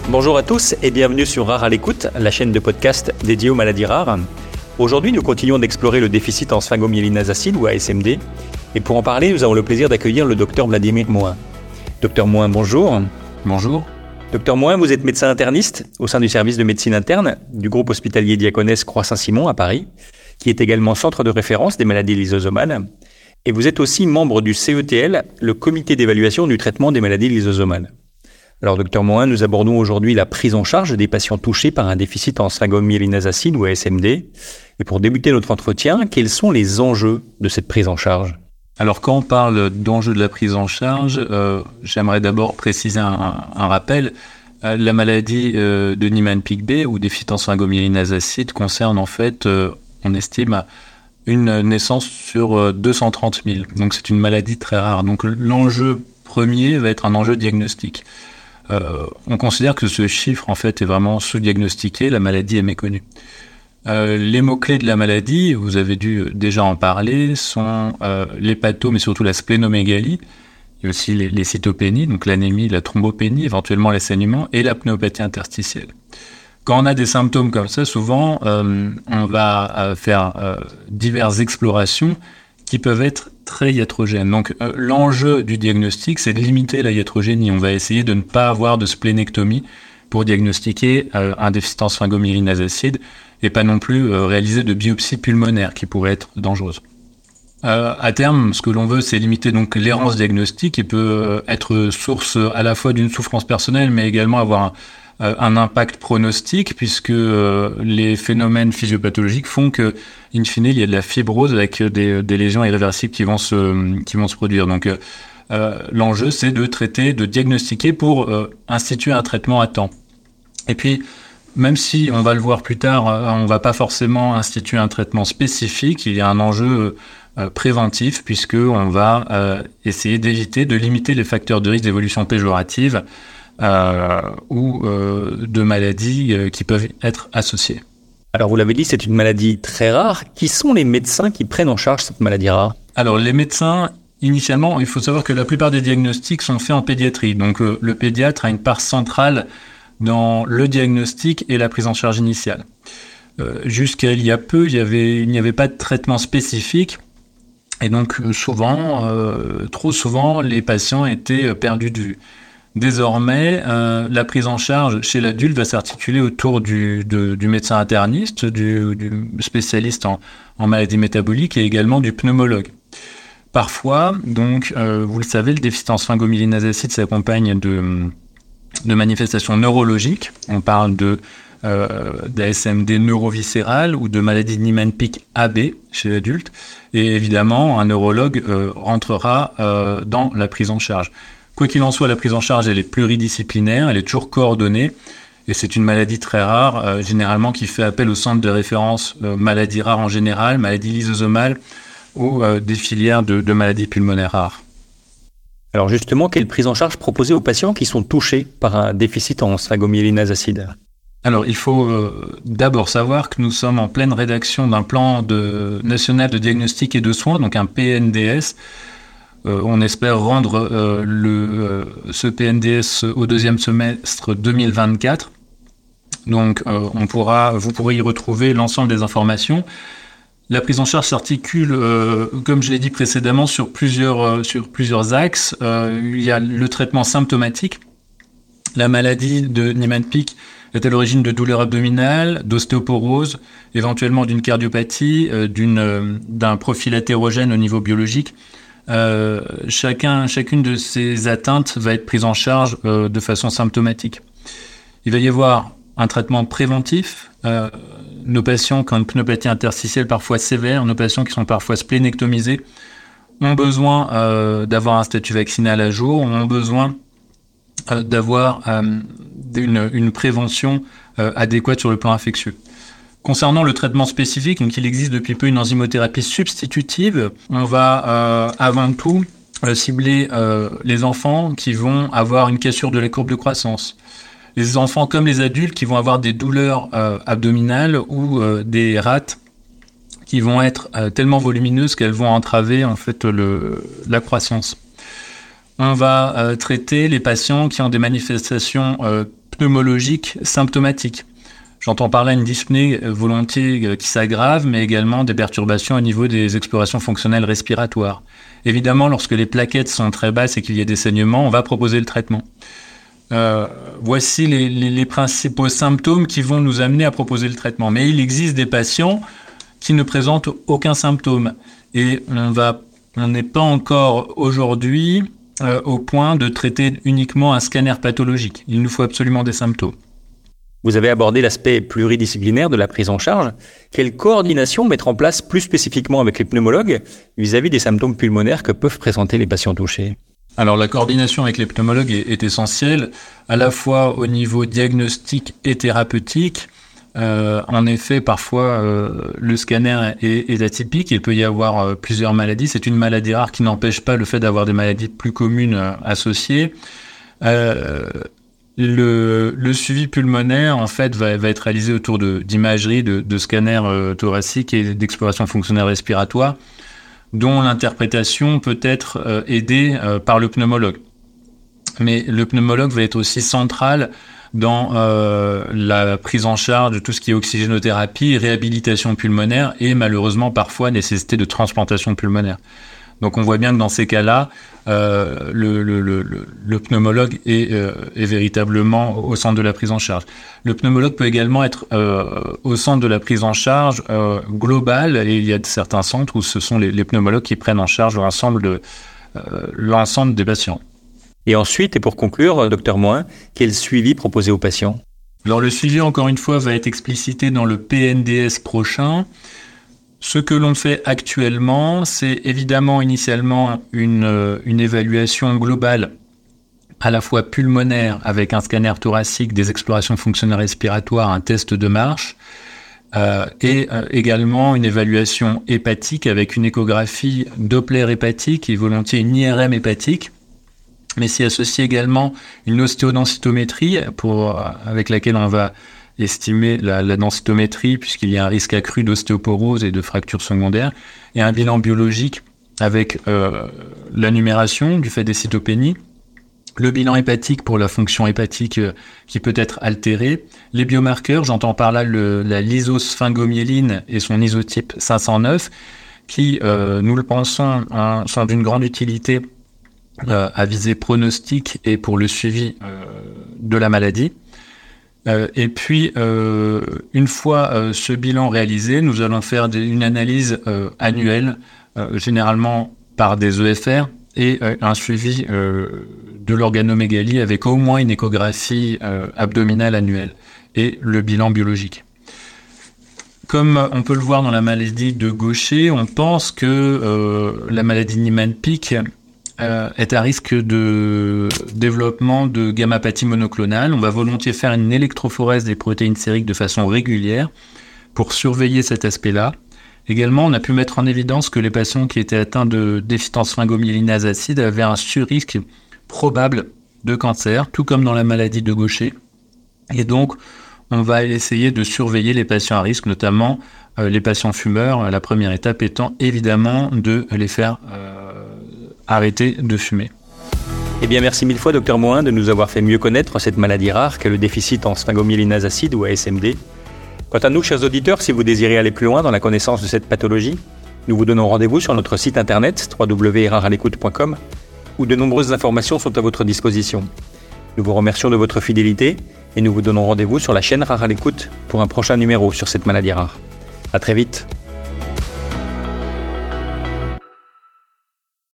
Bonjour à tous et bienvenue sur Rare à l'écoute, la chaîne de podcast dédiée aux maladies rares. Aujourd'hui, nous continuons d'explorer le déficit en sphingomyélinase acide ou ASMD. Et pour en parler, nous avons le plaisir d'accueillir le docteur Vladimir Mohin. Docteur Mohin, bonjour. Bonjour. Docteur Mohin, vous êtes médecin interniste au sein du service de médecine interne du groupe hospitalier Diaconesse Croix-Saint-Simon à Paris, qui est également centre de référence des maladies lysosomales. Et vous êtes aussi membre du CETL, le comité d'évaluation du traitement des maladies lysosomales. Alors, docteur Mohin, nous abordons aujourd'hui la prise en charge des patients touchés par un déficit en sphingomyélinase acide ou ASMD. Et pour débuter notre entretien, quels sont les enjeux de cette prise en charge ? Alors, quand on parle d'enjeux de la prise en charge, j'aimerais d'abord préciser un rappel. La maladie de Niemann-Pick B ou déficit en sphingomyélinase acide concerne en fait, on estime, une naissance sur 230 000. Donc, c'est une maladie très rare. Donc, l'enjeu premier va être un enjeu diagnostique. On considère que ce chiffre, en fait, est vraiment sous-diagnostiqué. La maladie est méconnue. Les mots-clés de la maladie, vous avez dû déjà en parler, sont l'hépatome et surtout la splénomégalie. Il y a aussi les cytopénies, donc l'anémie, la thrombopénie, éventuellement les saignements et la pnéopathie interstitielle. Quand on a des symptômes comme ça, souvent, on va faire diverses explorations qui peuvent être très iatrogènes. Donc, l'enjeu du diagnostic, c'est de limiter la iatrogénie. On va essayer de ne pas avoir de splénectomie pour diagnostiquer un déficit en sphingomyélinase acide et pas non plus réaliser de biopsie pulmonaire qui pourrait être dangereuse. À terme, ce que l'on veut, c'est limiter donc l'errance diagnostique qui peut être source à la fois d'une souffrance personnelle, mais également avoir un impact pronostique, puisque les phénomènes physiopathologiques font que, in fine, il y a de la fibrose avec des lésions irréversibles qui vont se produire. Donc, l'enjeu, c'est de traiter, de diagnostiquer pour instituer un traitement à temps. Et puis, même si on va le voir plus tard, on va pas forcément instituer un traitement spécifique, il y a un enjeu préventif, puisque on va essayer d'éviter, de limiter les facteurs de risque d'évolution péjorative ou de maladies qui peuvent être associées. Alors, vous l'avez dit, c'est une maladie très rare. Qui sont les médecins qui prennent en charge cette maladie rare ? Alors, les médecins, initialement, il faut savoir que la plupart des diagnostics sont faits en pédiatrie. Donc, le pédiatre a une part centrale dans le diagnostic et la prise en charge initiale. Jusqu'à il y a peu, il n'y avait pas de traitement spécifique. Et donc, trop souvent, les patients étaient perdus de vue. Désormais, la prise en charge chez l'adulte va s'articuler autour du médecin interniste, du spécialiste en maladies métaboliques et également du pneumologue. Parfois, donc, vous le savez, le déficit en sphingomyélinase acide s'accompagne de manifestations neurologiques. On parle d'ASMD neuroviscérale ou de maladie de Niemann-Pick AB chez l'adulte. Et évidemment, un neurologue rentrera dans la prise en charge. Quoi qu'il en soit, la prise en charge, elle est pluridisciplinaire, elle est toujours coordonnée, et c'est une maladie très rare, généralement qui fait appel au centre de référence maladies rares en général, maladies lysosomales ou des filières de maladies pulmonaires rares. Alors justement, quelle prise en charge proposer aux patients qui sont touchés par un déficit en sphingomyélinase acide ? Alors, il faut d'abord savoir que nous sommes en pleine rédaction d'un plan national de diagnostic et de soins, donc un PNDS. On espère rendre ce PNDS au deuxième semestre 2024. Donc, vous pourrez y retrouver l'ensemble des informations. La prise en charge s'articule, comme je l'ai dit précédemment, sur plusieurs axes. Il y a le traitement symptomatique. La maladie de Niemann-Pick est à l'origine de douleurs abdominales, d'ostéoporose, éventuellement d'une cardiopathie, d'un profil hétérogène au niveau biologique. Chacune de ces atteintes va être prise en charge de façon symptomatique. Il va y avoir un traitement préventif. Nos patients qui ont une pnéopathie interstitielle parfois sévère, nos patients qui sont parfois splénectomisés, ont besoin d'avoir un statut vaccinal à jour, ont besoin d'avoir une prévention adéquate sur le plan infectieux. Concernant le traitement spécifique, donc il existe depuis peu une enzymothérapie substitutive. On va avant tout cibler les enfants qui vont avoir une cassure de la courbe de croissance. Les enfants comme les adultes qui vont avoir des douleurs abdominales ou des rate qui vont être tellement volumineuses qu'elles vont entraver en fait la croissance. On va traiter les patients qui ont des manifestations pneumologiques symptomatiques. J'entends par là une dyspnée volontiers qui s'aggrave, mais également des perturbations au niveau des explorations fonctionnelles respiratoires. Évidemment, lorsque les plaquettes sont très basses et qu'il y a des saignements, on va proposer le traitement. Voici les principaux symptômes qui vont nous amener à proposer le traitement. Mais il existe des patients qui ne présentent aucun symptôme. Et on n'est pas encore aujourd'hui au point de traiter uniquement un scanner pathologique. Il nous faut absolument des symptômes. Vous avez abordé l'aspect pluridisciplinaire de la prise en charge. Quelle coordination mettre en place plus spécifiquement avec les pneumologues vis-à-vis des symptômes pulmonaires que peuvent présenter les patients touchés ? Alors la coordination avec les pneumologues est essentielle, à la fois au niveau diagnostique et thérapeutique. En effet, parfois, le scanner est atypique. Il peut y avoir plusieurs maladies. C'est une maladie rare qui n'empêche pas le fait d'avoir des maladies plus communes associées. Le suivi pulmonaire, en fait, va être réalisé autour d'imagerie, de scanners thoraciques et d'exploration fonctionnelle respiratoire, dont l'interprétation peut être aidée par le pneumologue. Mais le pneumologue va être aussi central dans la prise en charge de tout ce qui est oxygénothérapie, réhabilitation pulmonaire et malheureusement parfois nécessité de transplantation pulmonaire. Donc on voit bien que dans ces cas-là, le pneumologue est véritablement au centre de la prise en charge. Le pneumologue peut également être au centre de la prise en charge globale, et il y a certains centres où ce sont les pneumologues qui prennent en charge l'ensemble des patients. Et ensuite, et pour conclure, Dr Mohin, quel suivi proposé aux patients ? Alors le suivi, encore une fois, va être explicité dans le PNDS prochain. Ce que l'on fait actuellement, c'est évidemment initialement une évaluation globale à la fois pulmonaire avec un scanner thoracique, des explorations fonctionnelles respiratoires, un test de marche, et également une évaluation hépatique avec une échographie Doppler hépatique et volontiers une IRM hépatique, mais s'y associe également une ostéodensitométrie avec laquelle on va estimer la densitométrie puisqu'il y a un risque accru d'ostéoporose et de fractures secondaires, et un bilan biologique avec la numération du fait des cytopénies, le bilan hépatique pour la fonction hépatique qui peut être altérée, les biomarqueurs, j'entends par là la lysosphingoméline et son isotype 509 qui, nous le pensons, sont d'une grande utilité à visée pronostique et pour le suivi de la maladie. Et puis, une fois ce bilan réalisé, nous allons faire une analyse annuelle, généralement par des EFR, et un suivi de l'organomégalie avec au moins une échographie abdominale annuelle et le bilan biologique. Comme on peut le voir dans la maladie de Gaucher, on pense que la maladie de Niemann-Pick est à risque de développement de gammapathie monoclonale. On va volontiers faire une électrophorèse des protéines sériques de façon régulière pour surveiller cet aspect-là. Également, on a pu mettre en évidence que les patients qui étaient atteints de déficience sphingomyélinase acide avaient un surrisque probable de cancer, tout comme dans la maladie de Gaucher. Et donc, on va essayer de surveiller les patients à risque, notamment les patients fumeurs, la première étape étant évidemment de les faire arrêter de fumer. Eh bien, merci mille fois, Dr Mohin, de nous avoir fait mieux connaître cette maladie rare qu'est le déficit en sphingomyélinase acide ou ASMD. Quant à nous, chers auditeurs, si vous désirez aller plus loin dans la connaissance de cette pathologie, nous vous donnons rendez-vous sur notre site internet www.rarealecoute.com où de nombreuses informations sont à votre disposition. Nous vous remercions de votre fidélité et nous vous donnons rendez-vous sur la chaîne Rare à l'écoute pour un prochain numéro sur cette maladie rare. À très vite.